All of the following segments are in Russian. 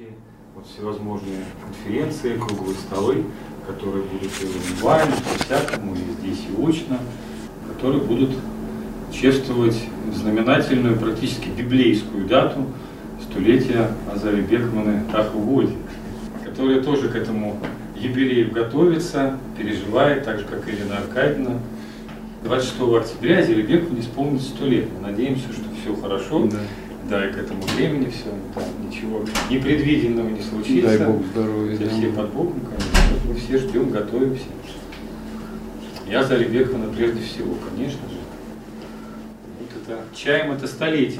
вот всевозможные конференции, круглые столы, которые будут и онлайн, по-всякому, и здесь и очно, которые будут чествовать знаменательную, практически библейскую дату столетия Азари Бекмана Таху-Годи, которая тоже к этому юбилею готовится, переживает, так же, как и Елена Аркадьевна. 26 октября Азари Бекману исполнится 100 лет. Мы надеемся, что все хорошо. Да, и к этому времени все, там, ничего непредвиденного не случится. Дай Бог здоровья. Все под Богом, конечно. Мы все ждем, готовимся. И Азари Бекмана прежде всего, конечно же. Вот это, чаем это столетие.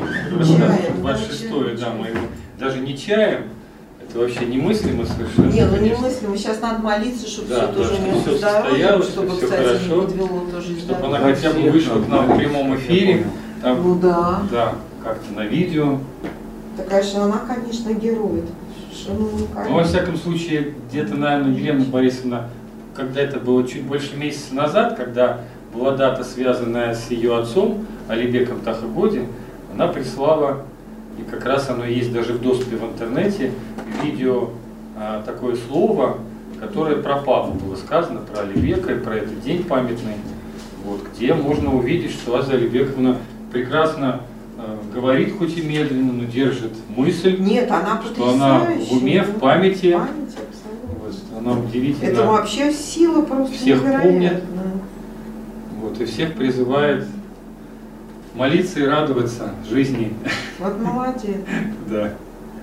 26-е, да, мы его даже не чаем. Это вообще немыслимо совершенно. Не, ну немыслимо. Сейчас надо молиться, чтобы да, все тоже у него здоровье, чтобы, все кстати, хорошо, не подвело тоже чтобы она хотя бы вышла к нам в прямом эфире. Там, ну да. Да, как-то на видео. Да, конечно, она, конечно, герой. Ну, во всяком случае, где-то, наверное, Елена Борисовна, когда это было чуть больше месяца назад, когда была дата, связанная с ее отцом, Алибеком Таху-Годи, она прислала, и как раз оно есть даже в доступе в интернете, видео, такое слово, которое про папу было сказано, про Алибека и про этот день памятный, вот, где можно увидеть, что Аза Алибековна прекрасно говорит, хоть и медленно, но держит мысль. Нет, она что она в уме, в памяти. Вот, она удивительна. Это вообще сила просто всех невероятная. Помнит. Вот, и всех призывает молиться и радоваться жизни. Вот молодец. Да.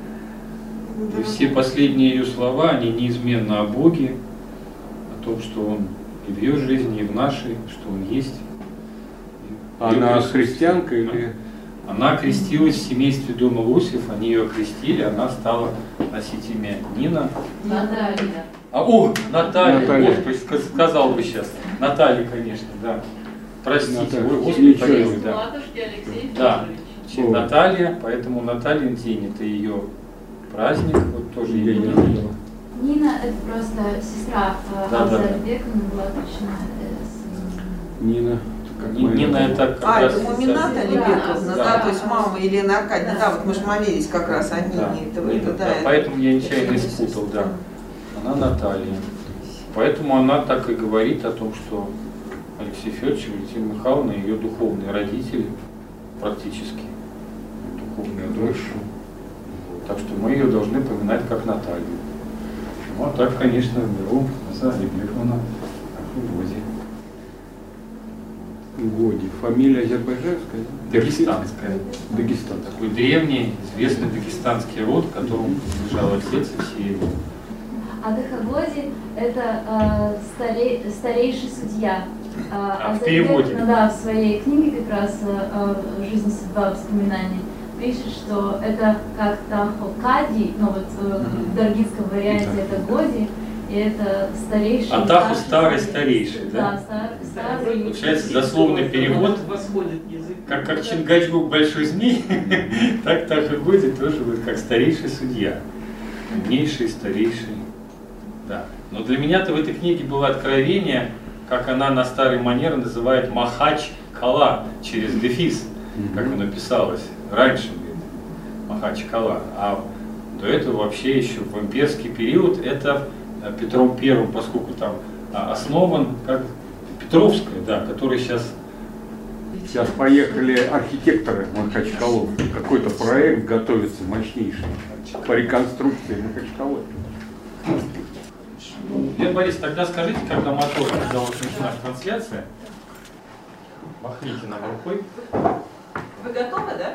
И все последние ее слова, они неизменно о Боге, о том, что Он и в ее жизни, и в нашей, что Он есть. Она христианка или... Она крестилась в семействе дома Лосев, они ее окрестили, она стала носить имя Нина. Наталья. Наталья, Господи, сказал бы сейчас. Наталья, конечно, да. Простите, Наталья. ой, Господи, помилуй, да. Матушки Алексей Да, О. Наталья, поэтому Натальин день, это ее праздник, вот тоже Я ее не Нина. видела. Нина это просто сестра Азари Бекмана была точно. Нина. Нина это как раз... это Мумината Алибековна, да. да, то есть мама Елены Аркадьевны, да, вот мы же молились как раз о Нине. Да, Это, Нина, да, да, поэтому я нечаянно испутал, да. Она Наталья. Поэтому она так и говорит о том, что Алексей Федорович и Валентина Михайловна ее духовные родители, практически духовные дочь. Так что мы ее должны поминать как Наталью. Ну а так, конечно, беру Аза Алибековна Таху-Годи. Годи. Фамилия азербайджанская? Дагестанская. Дагестан. Такой древний, известный дагестанский род, которому принадлежал отец и все его. А Таху-Годи это старейший судья. В переводе. Да, в своей книге как раз «Жизнь, судьба, воспоминания» пишет, что это как Таху-Кади, но вот в даргинском варианте это Годи, и это старейший. А Таху старый-старейший, да? Да, старый. Получается дословный перевод, как Чингачгук большой змей, так Таху-Годи тоже вот как старейший судья. Умнейший, старейший. Да. Но для меня-то в этой книге было откровение, как она на старый манер называет Махач-Кала через дефис, как оно писалось раньше, Махач-Кала. А до этого вообще еще в имперский период это Петром I, поскольку там основан как Петровская, да, который сейчас... Сейчас поехали архитекторы Махачкалы. Какой-то проект готовится мощнейший по реконструкции Махачкалы. Лен Борис, тогда скажите, когда мотор, когда вот началась трансляция, махните нам рукой. Вы готовы, да?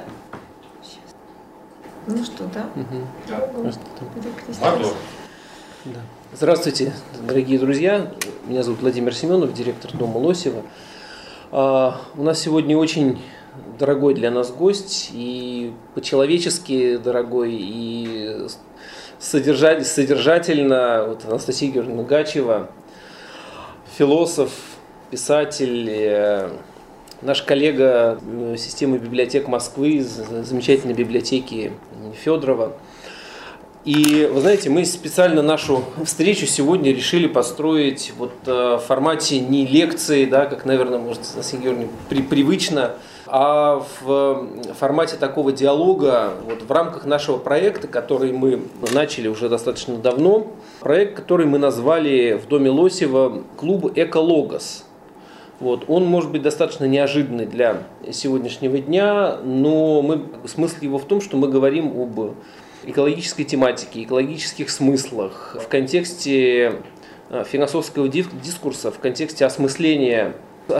Ну что, да? Мотор. Да. Здравствуйте, дорогие друзья. Меня зовут Владимир Семенов, директор дома Лосева. У нас сегодня очень дорогой для нас гость, и по-человечески дорогой, и содержательно. Вот Анастасия Георгиевна Гачева, философ, писатель, наш коллега системы библиотек Москвы, замечательной библиотеки Федорова. И, вы знаете, мы специально нашу встречу сегодня решили построить вот в формате не лекции, да, как, наверное, может, Настасья Георгиевна, привычно, а в формате такого диалога вот, в рамках нашего проекта, который мы начали уже достаточно давно. Проект, который мы назвали в Доме Лосева «Клуб Экологос». Вот. Он может быть достаточно неожиданный для сегодняшнего дня, но смысл его в том, что мы говорим об экологической тематике, экологических смыслах в контексте философского дискурса, в контексте осмысления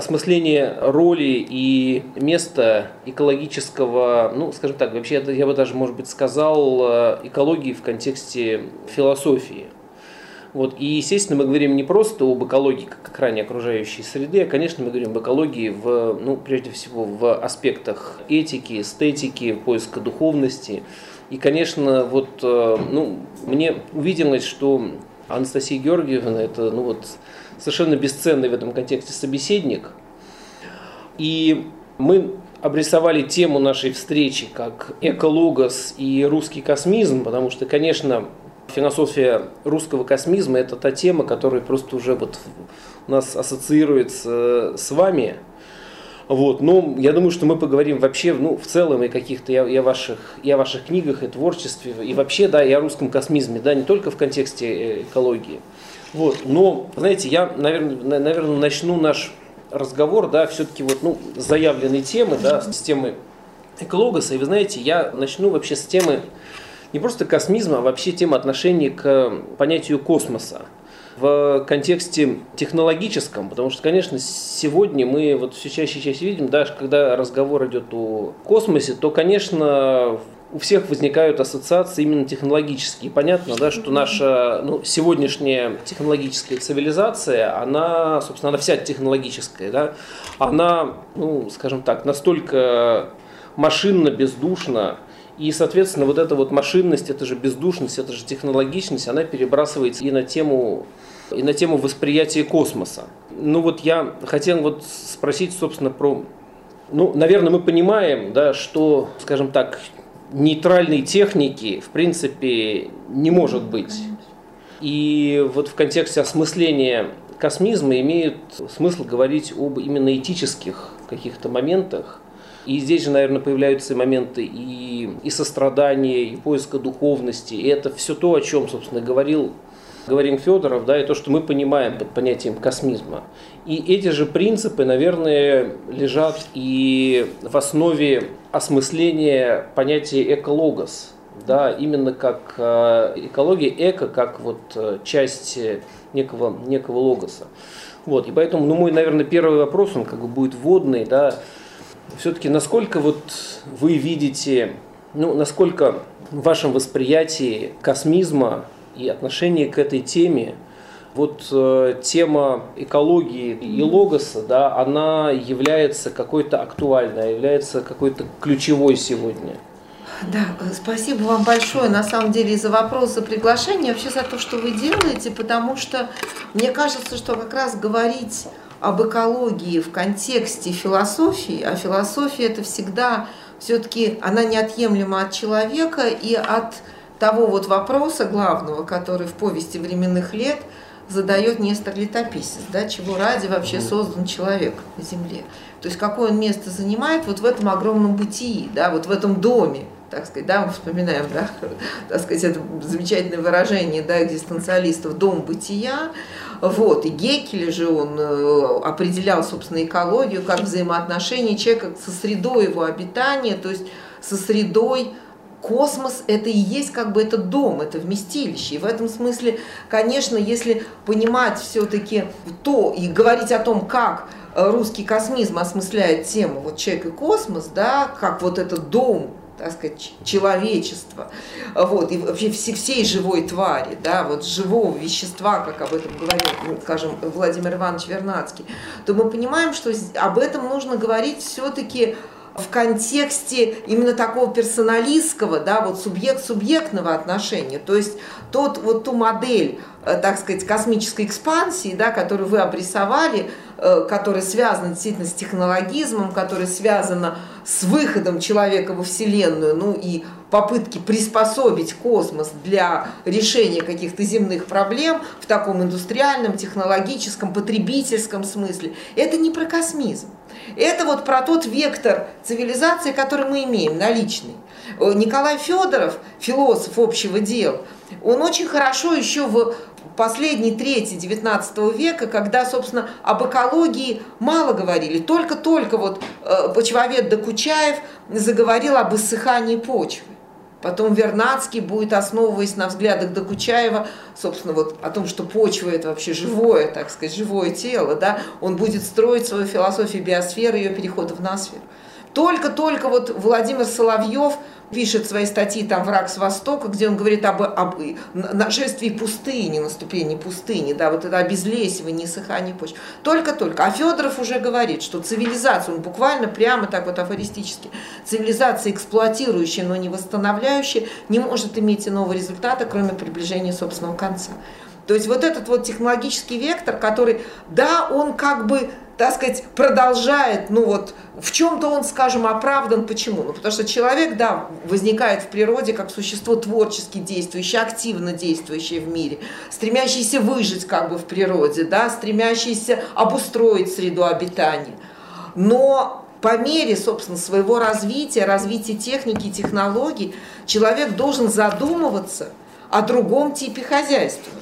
роли и места экологического, ну, скажем так, вообще я бы даже, может быть, сказал, экологии в контексте философии. Вот. И, естественно, мы говорим не просто об экологии как охране окружающей среды, а, конечно, мы говорим об экологии прежде всего в аспектах этики, эстетики, поиска духовности. И, конечно, мне увиделось, что Анастасия Георгиевна – это совершенно бесценный в этом контексте собеседник. И мы обрисовали тему нашей встречи как экологос и русский космизм, потому что, конечно, философия русского космизма – это та тема, которая просто уже у нас ассоциируется с вами. Вот. Но я думаю, что мы поговорим вообще в целом и каких-то и о ваших книгах, и творчестве, и вообще, да, и о русском космизме, да, не только в контексте экологии. Вот. Но, знаете, я, наверное, начну наш разговор, да, все-таки с заявленной темы, да, с темы экологоса. И вы знаете, я начну вообще с темы не просто космизма, а вообще темы отношения к понятию космоса в контексте технологическом, потому что, конечно, сегодня мы все чаще и чаще видим, даже когда разговор идет о космосе, то, конечно, у всех возникают ассоциации именно технологические. Понятно, да, что наша сегодняшняя технологическая цивилизация, она вся технологическая, да, она, скажем так, настолько машинно, бездушна, и, соответственно, вот эта машинность, это же бездушность, это же технологичность, она перебрасывается и на тему восприятия космоса. Я хотел спросить, собственно, про... наверное, мы понимаем, да, что, скажем так, нейтральной техники, в принципе, не может быть. И в контексте осмысления космизма имеет смысл говорить об именно этических каких-то моментах. И здесь же, наверное, появляются моменты и сострадания, и поиска духовности. И это все то, о чем, собственно, говорил Федоров, да, и то, что мы понимаем под понятием космизма. И эти же принципы, наверное, лежат и в основе осмысления понятия экологос. Да, именно как экология, эко, как часть некого логоса. Вот, и поэтому, мой, наверное, первый вопрос, он будет вводный, да. Все-таки насколько вы видите, насколько в вашем восприятии космизма и отношение к этой теме, тема экологии и логоса, да, она является какой-то актуальной, является какой-то ключевой сегодня? Да, спасибо вам большое, на самом деле, за вопрос, за приглашение, вообще за то, что вы делаете, потому что мне кажется, что как раз говорить об экологии в контексте философии, а философия это всегда все-таки она неотъемлема от человека и от того вопроса главного, который в повести временных лет задает Нестор Летописец, да, чего ради вообще создан человек на земле. То есть какое он место занимает в этом огромном бытии, да, в этом доме, так сказать, да, мы вспоминаем, да, так сказать, это замечательное выражение, да, экзистенциалистов, дом бытия. И Геккель же он определял, собственно, экологию как взаимоотношение человека со средой его обитания, то есть со средой. Космос – это и есть этот дом, это вместилище. И в этом смысле, конечно, если понимать все-таки то и говорить о том, как русский космизм осмысляет тему человек и космос, да, как этот дом, так сказать, человечества, и вообще всей живой твари, да, живого вещества, как об этом говорил, скажем, Владимир Иванович Вернадский, то мы понимаем, что об этом нужно говорить все-таки в контексте именно такого персоналистского, да, субъект-субъектного отношения, то есть ту модель, так сказать, космической экспансии, да, которую вы обрисовали, которое связано действительно с технологизмом, которое связано с выходом человека во Вселенную, ну и попытки приспособить космос для решения каких-то земных проблем в таком индустриальном, технологическом, потребительском смысле, это не про космизм. Это вот про тот вектор цивилизации, который мы имеем, наличный. Николай Федоров, философ общего дела, он очень хорошо еще в последней трети XIX века, когда, собственно, об экологии мало говорили, только-только вот почвовед Докучаев заговорил об иссыхании почвы. Потом Вернадский будет, основываясь на взглядах Докучаева, собственно, вот о том, что почва – это вообще живое, так сказать, живое тело, да, он будет строить свою философию биосферы, ее перехода в ноосферу. Только-только вот Владимир Соловьев пишет свои статьи там «Враг с Востока», где он говорит об нашествии пустыни, наступлении пустыни, да, вот это обезлесивание, иссыхание почвы. Только-только. А Федоров уже говорит, что цивилизация, он буквально прямо так вот афористически, цивилизация, эксплуатирующая, но не восстановляющая, не может иметь иного результата, кроме приближения собственного конца. То есть вот этот вот технологический вектор, который, да, он как бы, так сказать, продолжает, ну вот, в чем-то он, скажем, оправдан. Почему? Ну, потому что человек, да, возникает в природе как существо творчески действующее, активно действующее в мире, стремящееся выжить как бы в природе, да, стремящееся обустроить среду обитания. Но по мере, собственно, своего развития техники и технологий, человек должен задумываться о другом типе хозяйствования,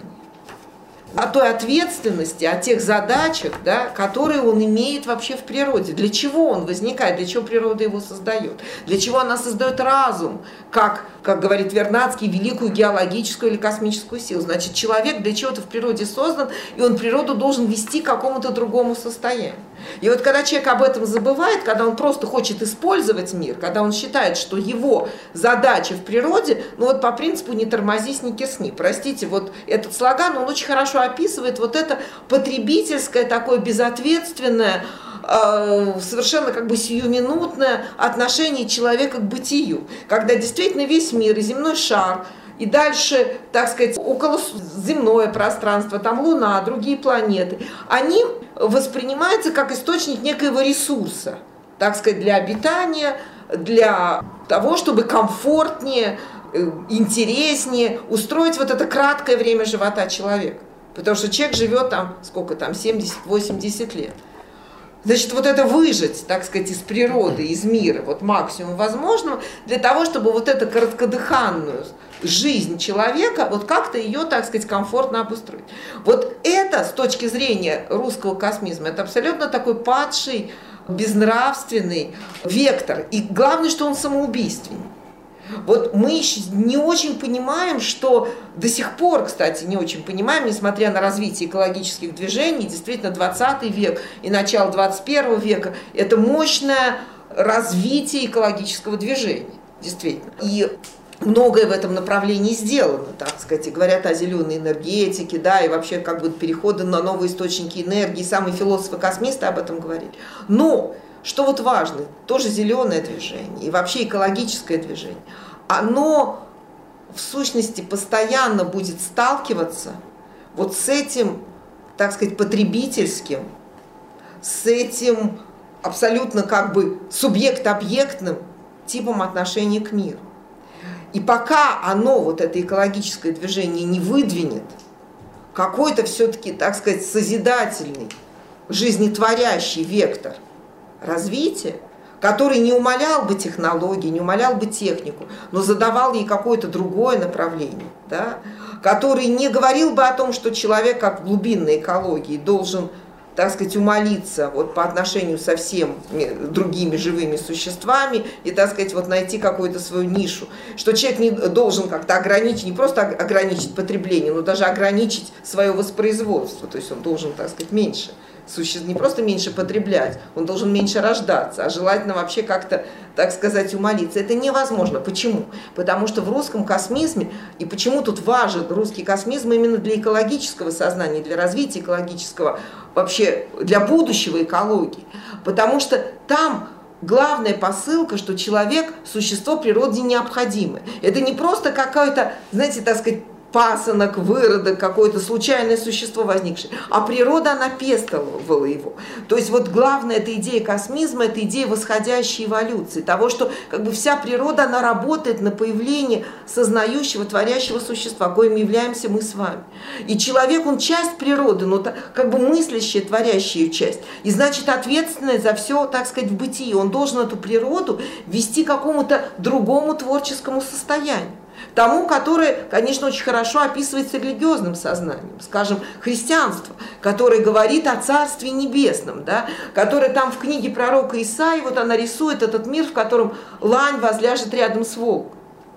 о той ответственности, о тех задачах, да, которые он имеет вообще в природе. Для чего он возникает, для чего природа его создает, для чего она создает разум, как говорит Вернадский, великую геологическую или космическую силу. Значит, человек для чего-то в природе создан, и он природу должен вести к какому-то другому состоянию. И вот когда человек об этом забывает, когда он просто хочет использовать мир, когда он считает, что его задача в природе, ну вот по принципу «не тормозись, не кисни». Простите, вот этот слоган, он очень хорошо описывает вот это потребительское, такое безответственное, совершенно как бы сиюминутное отношение человека к бытию, когда действительно весь мир и земной шар, и дальше, так сказать, околоземное пространство, там Луна, другие планеты, они воспринимаются как источник некоего ресурса, так сказать, для обитания, для того, чтобы комфортнее, интереснее устроить вот это краткое время живота человека. Потому что человек живет там, сколько там, 70-80 лет. Значит, вот это выжать, так сказать, из природы, из мира, вот максимум возможного, для того, чтобы вот эту короткодыханную жизнь человека, вот как-то ее, так сказать, комфортно обустроить. Вот это, с точки зрения русского космизма, это абсолютно такой падший, безнравственный вектор. И главное, что он самоубийственный. Вот мы еще не очень понимаем, что до сих пор, кстати, не очень понимаем, несмотря на развитие экологических движений, действительно 20 век и начало 21 века, это мощное развитие экологического движения, действительно. И многое в этом направлении сделано, так сказать, и говорят о зеленой энергетике, да, и вообще как бы переходы на новые источники энергии, самые философы-космисты об этом говорили. Но что вот важно, тоже зеленое движение и вообще экологическое движение, оно в сущности постоянно будет сталкиваться вот с этим, так сказать, потребительским, с этим абсолютно как бы субъект-объектным типом отношения к миру. И пока оно, вот это экологическое движение, не выдвинет какой-то все-таки, так сказать, созидательный, жизнетворящий вектор развития, который не умалял бы технологии, не умалял бы технику, но задавал ей какое-то другое направление, да? Который не говорил бы о том, что человек, как в глубинной экологии, должен, так сказать, умолиться вот по отношению со всеми другими живыми существами и, так сказать, вот найти какую-то свою нишу, что человек не должен как-то ограничить, не просто ограничить потребление, но даже ограничить свое воспроизводство, то есть он должен, так сказать, меньше, не просто меньше потреблять, он должен меньше рождаться, а желательно вообще как-то, так сказать, умолиться. Это невозможно. Почему? Потому что в русском космизме, и почему тут важен русский космизм именно для экологического сознания, для развития экологического, вообще для будущего экологии, потому что там главная посылка, что человек – существо природе необходимое. Это не просто какое-то, знаете, так сказать, пасынок, выродок, какое-то случайное существо возникшее, а природа, она пестовала его. То есть вот главная эта идея космизма, это идея восходящей эволюции, того, что как бы вся природа, она работает на появление сознающего, творящего существа, коим являемся мы с вами. И человек, он часть природы, но как бы мыслящая, творящая часть, и значит ответственная за все, так сказать, в бытии. Он должен эту природу вести к какому-то другому творческому состоянию. Тому, которое, конечно, очень хорошо описывается религиозным сознанием, скажем, христианство, которое говорит о Царстве Небесном, да, которое там в книге пророка Исаии, вот она рисует этот мир, в котором лань возляжет рядом с волком.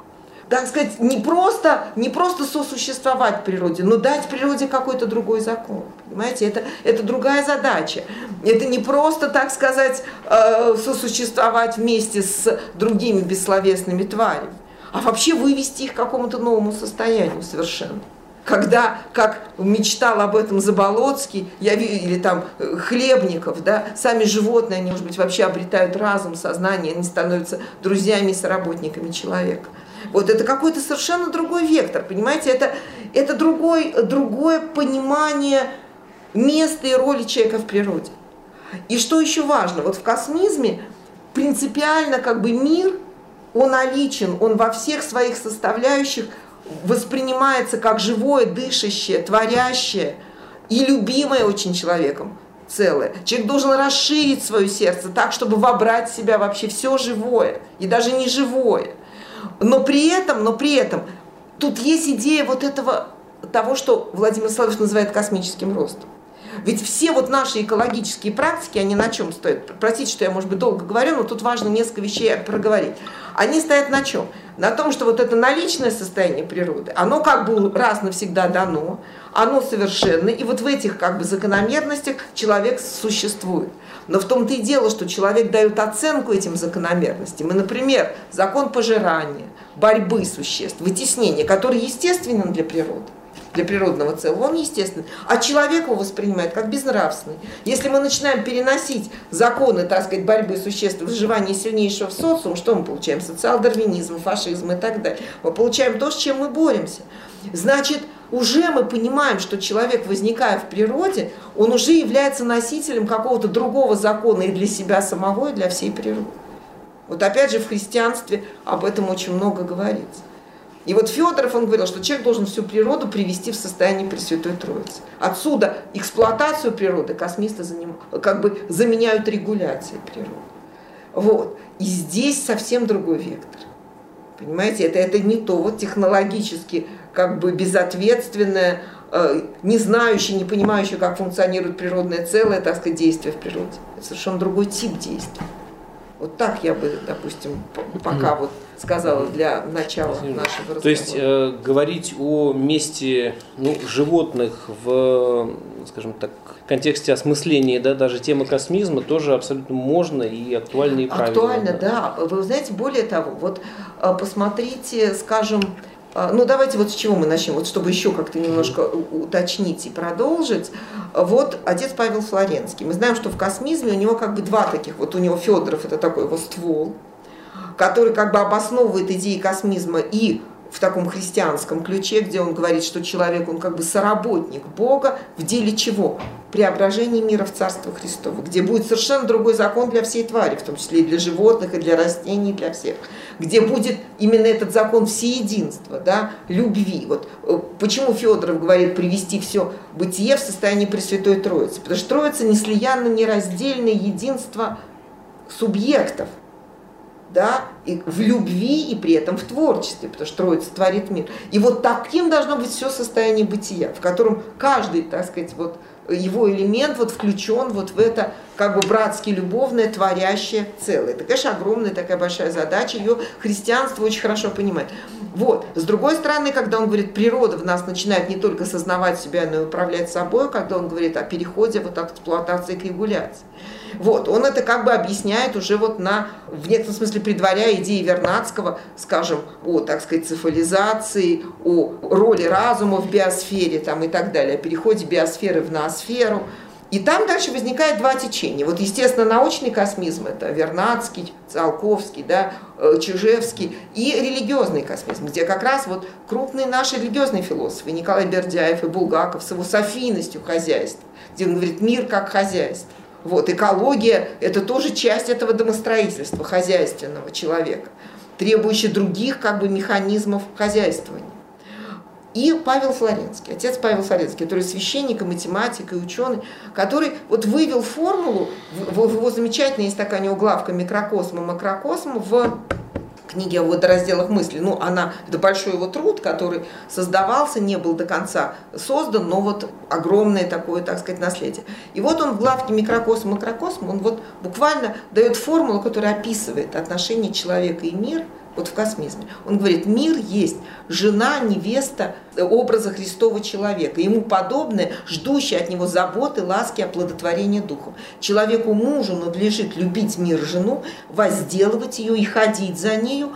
Так сказать, не просто сосуществовать в природе, но дать природе какой-то другой закон. Понимаете, это другая задача. Это не просто, так сказать, сосуществовать вместе с другими бессловесными тварями, а вообще вывести их к какому-то новому состоянию совершенно. Когда, как мечтал об этом Заболоцкий, или там Хлебников, да, сами животные, они, может быть, вообще обретают разум, сознание, они становятся друзьями и соработниками человека. Вот это какой-то совершенно другой вектор, понимаете, это другое понимание места и роли человека в природе. И что еще важно, вот в космизме принципиально как бы мир, он наличен, он во всех своих составляющих воспринимается как живое, дышащее, творящее и любимое очень человеком целое. Человек должен расширить свое сердце так, чтобы вобрать в себя вообще все живое и даже не живое. Но при этом тут есть идея вот этого, того, что Владимир Соловьев называет космическим ростом. Ведь все вот наши экологические практики, они на чем стоят? Простите, что я, может быть, долго говорю, но тут важно несколько вещей проговорить. Они стоят на чем? На том, что вот это наличное состояние природы, оно как бы раз навсегда дано, оно совершенно, и вот в этих как бы закономерностях человек существует. Но в том-то и дело, что человек дает оценку этим закономерностям. И, например, закон пожирания, борьбы существ, вытеснения, который естественен для природы, для природного целого, он естественный, а человек его воспринимает как безнравственный. Если мы начинаем переносить законы, так сказать, борьбы существ, выживания сильнейшего в социум, что мы получаем? Социал-дарвинизм, фашизм и так далее. Мы получаем то, с чем мы боремся. Значит, уже мы понимаем, что человек, возникая в природе, он уже является носителем какого-то другого закона и для себя самого, и для всей природы. Вот опять же в христианстве об этом очень много говорится. И вот Федоров, он говорил, что человек должен всю природу привести в состояние Пресвятой Троицы. Отсюда эксплуатацию природы космисты как бы заменяют регуляцией природы. Вот. И здесь совсем другой вектор. Понимаете, это не то вот технологически как бы безответственное, не знающее, не понимающее, как функционирует природное целое, так сказать, действие в природе. Это совершенно другой тип действия. Вот так я бы, допустим, пока вот сказала для начала нашего разговора. То есть говорить о месте животных в, скажем так, контексте осмысления, да, даже темы космизма тоже абсолютно можно и актуально и правильно. Актуально, да. Вы знаете, более того, вот посмотрите, скажем, давайте вот с чего мы начнем, вот чтобы еще как-то немножко уточнить и продолжить. Вот отец Павел Флоренский. Мы знаем, что в космизме у него как бы два таких, вот у него Федоров это такой его ствол, который как бы обосновывает идеи космизма и в таком христианском ключе, где он говорит, что человек, он как бы соработник Бога в деле чего? Преображения мира в Царство Христово, где будет совершенно другой закон для всей твари, в том числе и для животных, и для растений, и для всех, где будет именно этот закон всеединства, да, любви. Вот почему Федоров говорит привести все бытие в состояние Пресвятой Троицы? Потому что Троица неслиянно, нераздельное единство субъектов, да, и в любви, и при этом в творчестве, потому что Троица творит мир. И вот таким должно быть все состояние бытия, в котором каждый, так сказать, вот его элемент вот включен вот в это как бы братски любовное, творящее целое. Это, конечно, огромная такая большая задача, ее христианство очень хорошо понимает. Вот. С другой стороны, когда он говорит, природа в нас начинает не только сознавать себя, но и управлять собой, когда он говорит о переходе вот от эксплуатации к регуляции. Вот, он это как бы объясняет уже вот в некотором смысле предваряя идеи Вернадского, скажем, о, так сказать, цифализации, о роли разума в биосфере там, и так далее, о переходе биосферы в ноосферу. И там дальше возникает два течения. Вот, естественно, научный космизм, это Вернадский, Циолковский, да, Чижевский, и религиозный космизм, где как раз вот крупные наши религиозные философы, Николай Бердяев и Булгаков с его софийностью хозяйства, где он говорит «мир как хозяйство». Вот, экология – это тоже часть этого домостроительства хозяйственного человека, требующий других как бы механизмов хозяйствования. И Павел Флоренский, отец Павел Флоренский, который священник, и математик, и ученый, который вот вывел формулу, в его замечательная есть такая у него главка «Микрокосм и макрокосм» в книге о водоразделах мысли. Ну, это большой его труд, который создавался, не был до конца создан, но вот огромное такое, так сказать, наследие. И вот он в главке «Микрокосм и макрокосм», он вот буквально дает формулу, которая описывает отношения человека и мира, вот в космизме. Он говорит, мир есть жена, невеста образа Христова человека, ему подобное, ждущее от него заботы, ласки, оплодотворения духом. Человеку мужу надлежит любить мир жену, возделывать ее и ходить за нею,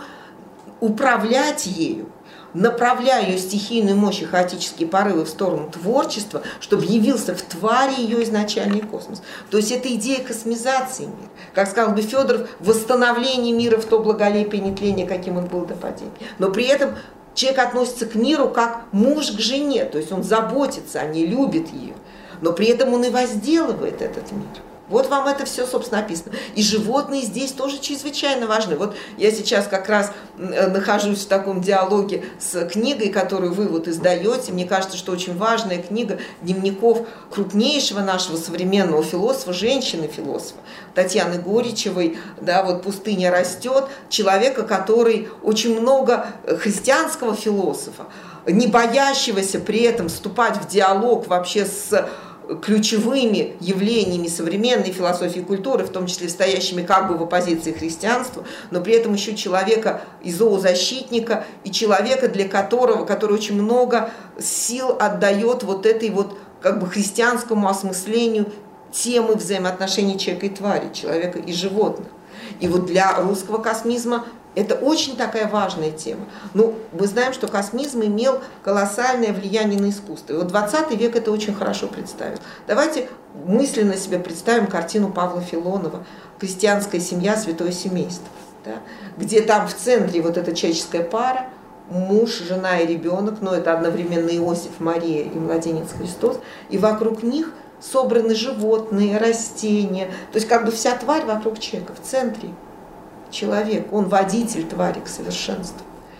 управлять ею, направляя ее стихийную мощь и хаотические порывы в сторону творчества, чтобы явился в твари ее изначальный космос. То есть это идея космизации мира. Как сказал бы Федоров, восстановление мира в то благолепие и нетление, каким он был до падения. Но при этом человек относится к миру как муж к жене, то есть он заботится о ней, любит ее, но при этом он и возделывает этот мир. Вот вам это все, собственно, описано. И животные здесь тоже чрезвычайно важны. Вот я сейчас как раз нахожусь в таком диалоге с книгой, которую вы вот издаете. Мне кажется, что очень важная книга дневников крупнейшего нашего современного философа, женщины-философа, Татьяны Горичевой, да, вот «Пустыня растет», человека, который очень много христианского философа, не боящегося при этом вступать в диалог вообще с ключевыми явлениями современной философии и культуры, в том числе стоящими как бы в оппозиции христианству, но при этом еще человека и зоозащитника, и человека, для которого, который очень много сил отдает вот этой вот как бы христианскому осмыслению темы взаимоотношений человека и твари, человека и животных. И вот для русского космизма это очень такая важная тема. Ну, мы знаем, что космизм имел колоссальное влияние на искусство. И вот 20 век это очень хорошо представил. Давайте мысленно себе представим картину Павла Филонова «Крестьянская семья, святое семейство», да? Где там в центре вот эта человеческая пара, муж, жена и ребенок, но это одновременно Иосиф, Мария и младенец Христос, и вокруг них собраны животные, растения, то есть как бы вся тварь вокруг человека, в центре человек, он водитель твари к совершенству.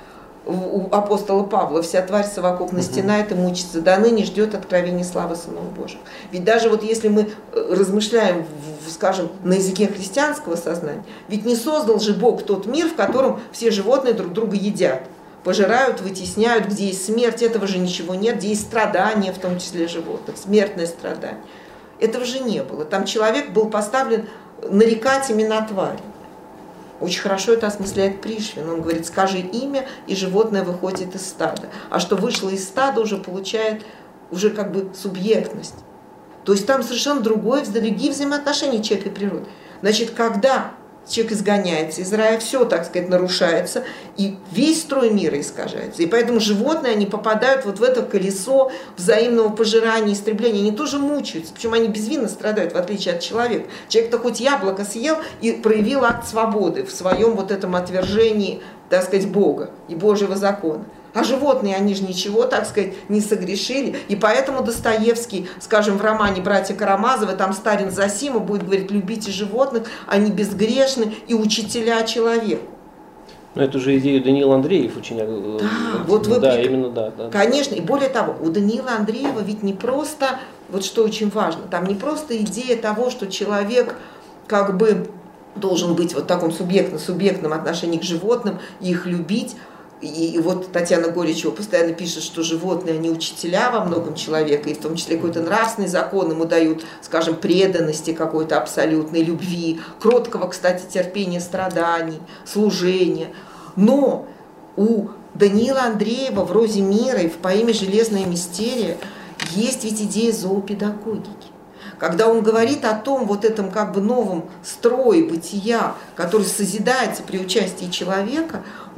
У апостола Павла вся тварь совокупно стенает и мучится, до ныне ждет откровения славы сынов Божьих. Ведь даже вот если мы размышляем, скажем, на языке христианского сознания, ведь не создал же Бог тот мир, в котором все животные друг друга едят, пожирают, вытесняют, где есть смерть, этого же ничего нет, где есть страдания, в том числе животных, смертное страдание. Этого же не было. Там человек был поставлен нарекать имена твари. Очень хорошо это осмысляет Пришвин. Он говорит, скажи имя, и животное выходит из стада. А что вышло из стада, уже получает уже как бы субъектность. То есть там совершенно другие взаимоотношения человека и природы. Значит, когда человек изгоняется из рая, все, так сказать, нарушается, и весь строй мира искажается. И поэтому животные, они попадают вот в это колесо взаимного пожирания, истребления. Они тоже мучаются, причем они безвинно страдают, в отличие от человека. Человек-то хоть яблоко съел и проявил акт свободы в своем вот этом отвержении, так сказать, Бога и Божьего закона. А животные, они же ничего, так сказать, не согрешили. И поэтому Достоевский, скажем, в романе «Братья Карамазовы», там Старин Зосима будет говорить, любите животных, они безгрешны и учителя человеку. Но эту же идею Даниил Андреев очень... Да, вот вы... Да, именно, да. Конечно, и более того, у Даниила Андреева ведь не просто, вот что очень важно, там не просто идея того, что человек как бы должен быть вот в таком субъектном отношении к животным, их любить. И вот Татьяна Горичева постоянно пишет, что животные, они учителя во многом человека, и в том числе какой-то нравственный закон ему дают, скажем, преданности какой-то абсолютной, любви, кроткого, кстати, терпения страданий, служения. Но у Даниила Андреева в «Розе мира» и в поэме «Железная мистерия» есть ведь идея зоопедагогики. Когда он говорит о том вот этом как бы новом строе бытия, который созидается при участии человека,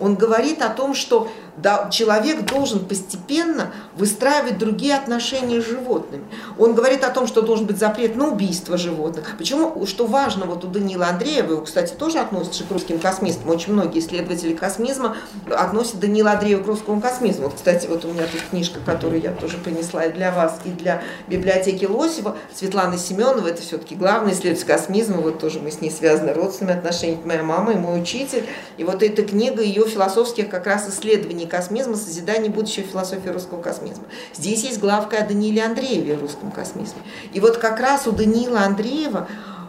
Он говорит о том, что да, человек должен постепенно выстраивать другие отношения с животными. Он говорит о том, что должен быть запрет на убийство животных. Почему, что важно, вот у Даниила Андреева, его, кстати, тоже относится к русским космистам, очень многие исследователи космизма относят Даниила Андреева к русскому космизму. Вот, кстати, вот у меня тут книжка, которую я тоже принесла и для вас, и для библиотеки Лосева, Светланы Семеновой, это все-таки главный исследователь космизма, вот тоже мы с ней связаны родственными отношениями, моя мама и мой учитель. И вот эта книга ее философских как раз исследований космизма, созидание будущего философии русского космизма. Здесь есть главка о Данииле Андрееве в русском космизме. И вот как раз у Даниила Андреева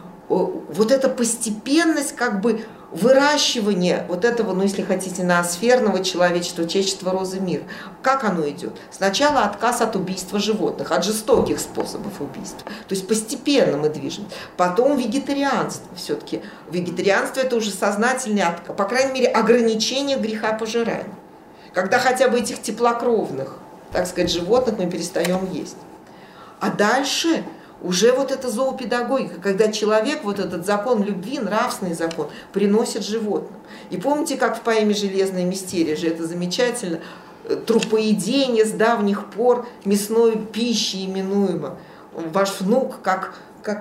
вот эта постепенность как бы выращивание вот этого, ну если хотите, ноосферного человечества, человечества розы мир. Как оно идет? Сначала отказ от убийства животных, от жестоких способов убийства. То есть постепенно мы движемся. Потом вегетарианство все-таки. Вегетарианство это уже сознательный отказ, по крайней мере, ограничение грехопожирания. Когда хотя бы этих теплокровных, так сказать, животных мы перестаем есть. А дальше уже вот эта зоопедагогика, когда человек, вот этот закон любви, нравственный закон, приносит животным. И помните, как в поэме «Железная мистерия» же это замечательно, трупоедение с давних пор мясной пищей именуемо. Ваш внук, как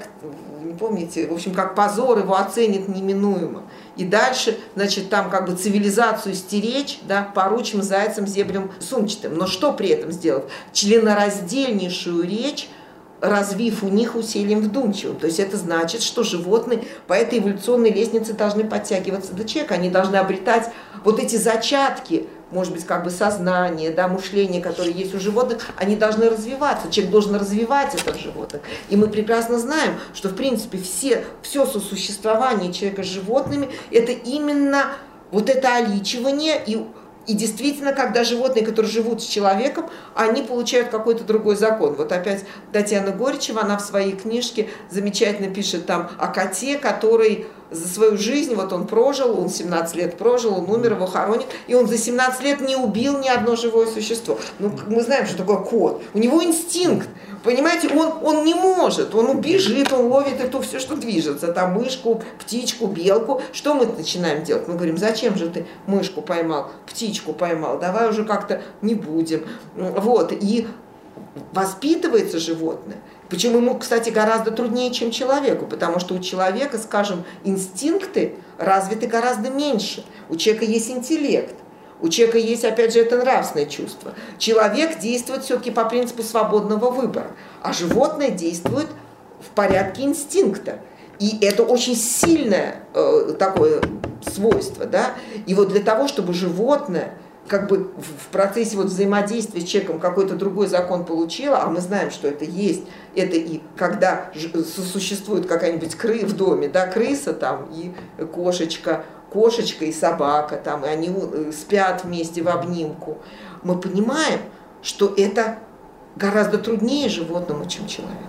не помните, в общем, как позор его оценит неминуемо. И дальше, значит, там как бы цивилизацию стеречь, да, поручим зайцам, зебрям, сумчатым. Но что при этом сделать? Членораздельнейшую речь, развив у них усилием вдумчивым. То есть это значит, что животные по этой эволюционной лестнице должны подтягиваться до человека, они должны обретать вот эти зачатки, может быть, как бы сознание, да, мышление, которое есть у животных, они должны развиваться. Человек должен развивать это в животных. И мы прекрасно знаем, что, в принципе, все сосуществование человека с животными – это именно вот это оличивание и действительно, когда животные, которые живут с человеком, они получают какой-то другой закон. Вот опять Татьяна Горичева, она в своей книжке замечательно пишет там о коте, который за свою жизнь, вот он прожил, он 17 лет прожил, он умер, его хоронят, и он за 17 лет не убил ни одно живое существо. Ну, мы знаем, что такое кот. У него инстинкт. Понимаете, он не может, он убежит, он ловит это все, что движется, там мышку, птичку, белку. Что мы начинаем делать? Мы говорим, зачем же ты мышку поймал, птичку поймал, давай уже как-то не будем. Вот, и воспитывается животное. Почему ему, кстати, гораздо труднее, чем человеку, потому что у человека, скажем, инстинкты развиты гораздо меньше, у человека есть интеллект. У человека есть, опять же, это нравственное чувство. Человек действует все-таки по принципу свободного выбора, а животное действует в порядке инстинкта. И это очень сильное такое свойство. Да? И вот для того, чтобы животное как бы в процессе вот взаимодействия с человеком какой-то другой закон получило, а мы знаем, что это есть, это и когда существует какая-нибудь в доме, да, крыса там и кошечка и собака, там, и они спят вместе в обнимку, мы понимаем, что это гораздо труднее животному, чем человеку.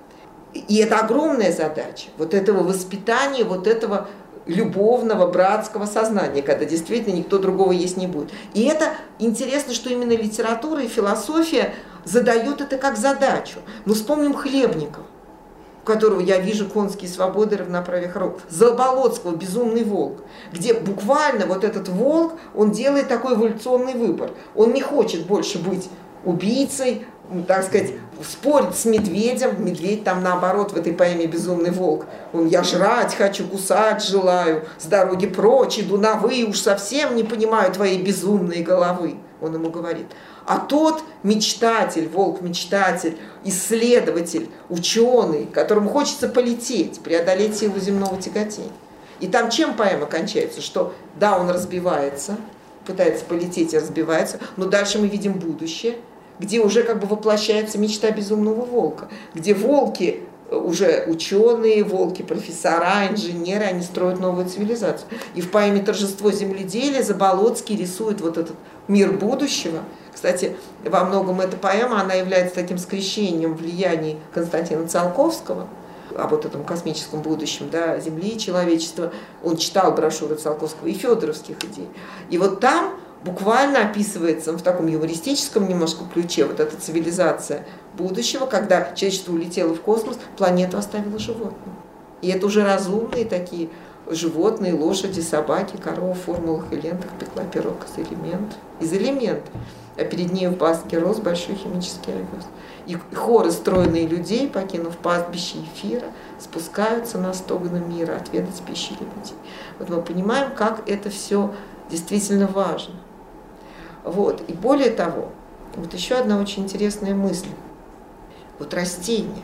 И это огромная задача вот этого воспитания, вот этого любовного, братского сознания, когда действительно никто другого есть не будет. И это интересно, что именно литература и философия задают это как задачу. Мы вспомним Хлебникова, у которого я вижу конские свободы, равноправие хоров, Заболоцкого «Безумный волк», где буквально вот этот волк, он делает такой эволюционный выбор. Он не хочет больше быть убийцей, так сказать, спорит с медведем. Медведь там наоборот в этой поэме «Безумный волк». Я жрать хочу, кусать желаю, с дороги прочь иду на вы, уж совсем не понимаю твоей безумной головы. Он ему говорит. А тот мечтатель, волк-мечтатель, исследователь, ученый, которому хочется полететь, преодолеть силу земного тяготения. И там чем поэма кончается? Что да, он разбивается, пытается полететь и разбивается, но дальше мы видим будущее, где уже как бы воплощается мечта безумного волка, где волки уже ученые, волки профессора, инженеры, они строят новую цивилизацию. И в поэме «Торжество земледелия» Заболоцкий рисует вот этот мир будущего. Кстати, во многом эта поэма, она является таким скрещением влияний Константина Циолковского об вот этом космическом будущем, да, Земли и человечества. Он читал брошюры Циолковского и федоровских идей. И вот там буквально описывается в таком юмористическом немножко ключе вот эта цивилизация будущего, когда человечество улетело в космос, планету оставило животным. И это уже разумные такие животные, лошади, собаки, коровы в формулах и лентах пекла пирог из элементов. А перед ней в пастке рос большой химический овес. И хоры стройные людей, покинув пастбище эфира, спускаются на стогны мира отведать пищи людей. Вот мы понимаем, как это все действительно важно. Вот. И более того, вот еще одна очень интересная мысль. Вот растения.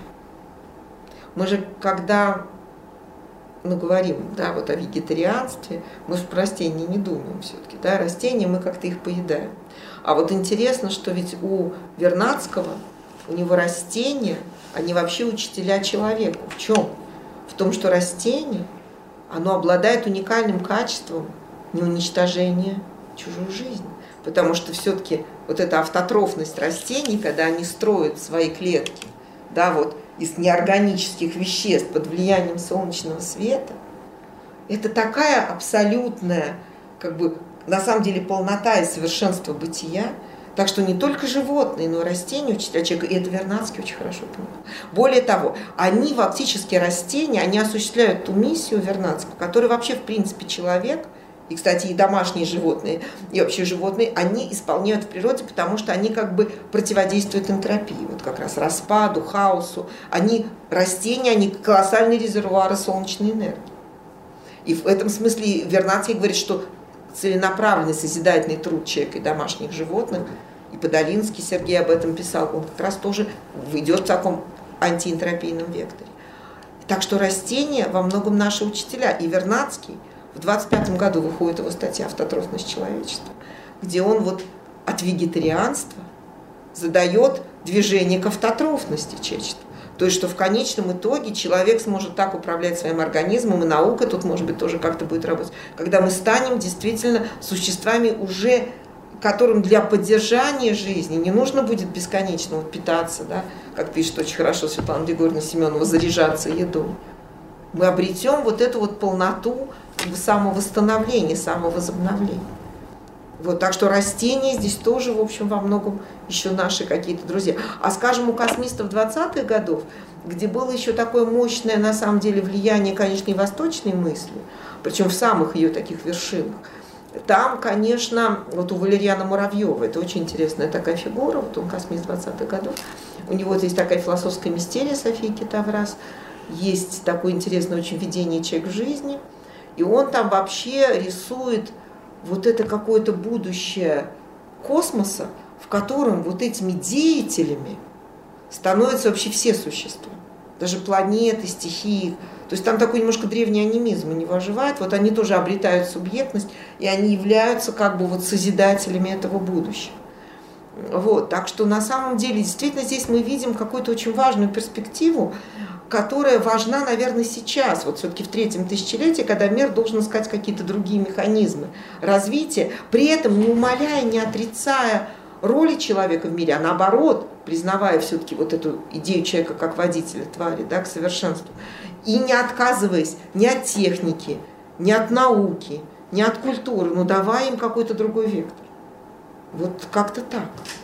Мы же, когда мы говорим, да, вот о вегетарианстве, мы же про растения не думаем все-таки, да, растения мы как-то их поедаем. А вот интересно, что ведь у Вернадского, у него растения, они вообще учителя человеку. В чем? В том, что растение, оно обладает уникальным качеством неуничтожения чужой жизни. Потому что все-таки вот эта автотрофность растений, когда они строят свои клетки, да, вот, из неорганических веществ под влиянием солнечного света, это такая абсолютная, как бы, на самом деле, полнота и совершенство бытия. Так что не только животные, но и растения учителя человека, и это Вернадский очень хорошо понимал. Более того, они фактически растения, они осуществляют ту миссию Вернадского, которую вообще в принципе человек, и, кстати, и домашние животные, и вообще животные, они исполняют в природе, потому что они как бы противодействуют энтропии, вот как раз распаду, хаосу. Они растения, они колоссальные резервуары солнечной энергии. И в этом смысле Вернадский говорит, что целенаправленный созидательный труд человека и домашних животных, и Подолинский Сергей об этом писал, он как раз тоже идет в таком антиэнтропийном векторе. Так что растения во многом наши учителя. И Вернадский, в 25 году выходит его статья «Автотрофность человечества», где он вот от вегетарианства задает движение к автотрофности человечества. То есть, что в конечном итоге человек сможет так управлять своим организмом, и наука тут, может быть, тоже как-то будет работать, когда мы станем действительно существами уже, которым для поддержания жизни не нужно будет бесконечно вот питаться, да, как пишет очень хорошо Светлана Григорьевна Семенова, заряжаться едой. Мы обретем вот эту вот полноту самовосстановления, самовозобновления. Вот, так что растения здесь тоже, в общем, во многом еще наши какие-то друзья. А, скажем, у космистов 20-х годов, где было еще такое мощное, на самом деле, влияние, конечно, и восточной мысли, причем в самых ее таких вершинах, там, конечно, вот у Валерьяна Муравьева, это очень интересная такая фигура, вот он космист 20-х годов, у него вот есть такая философская мистерия Софии Китаврас, есть такое интересное очень видение «Человек в жизни», и он там вообще рисует вот это какое-то будущее космоса, в котором вот этими деятелями становятся вообще все существа. Даже планеты, стихии. То есть там такой немножко древний анимизм у него оживает. Вот они тоже обретают субъектность, и они являются как бы вот созидателями этого будущего. Вот. Так что на самом деле действительно здесь мы видим какую-то очень важную перспективу, которая важна, наверное, сейчас, вот все-таки в третьем тысячелетии, когда мир должен искать какие-то другие механизмы развития, при этом не умаляя, не отрицая роли человека в мире, а наоборот, признавая все-таки вот эту идею человека как водителя твари, да, к совершенству, и не отказываясь ни от техники, ни от науки, ни от культуры, но давая им какой-то другой вектор. Вот как-то так.